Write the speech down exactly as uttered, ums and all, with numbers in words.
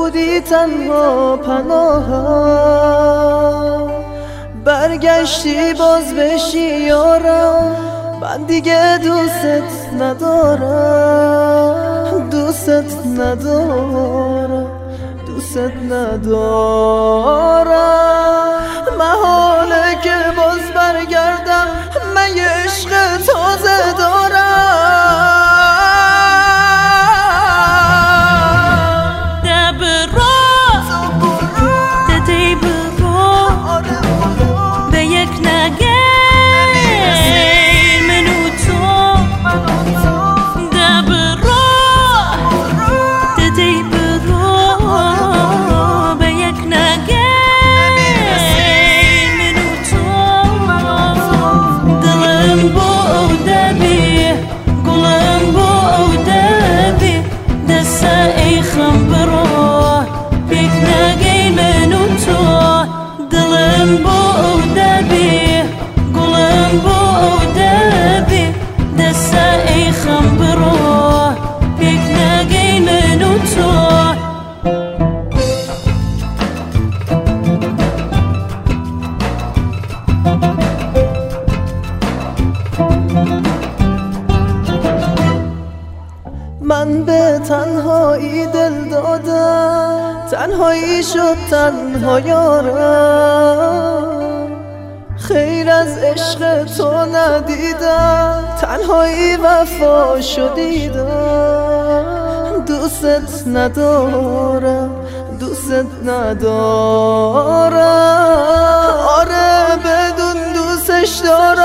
بودی تنها پناهم، برگشتی باز بشی یارم، من دیگه دوست ندارم، دوست ندارم، دوست ندارم. محاله که باز برگردم، من یه عشق تازه دارم. من به تنهایی دل دادم، تنهایی شد تنها یارم، خیر از عشق تو ندیدم، تنهایی وفا شدیدم. دوست ندارم، دوست ندارم، آره بدون دوستش دارم.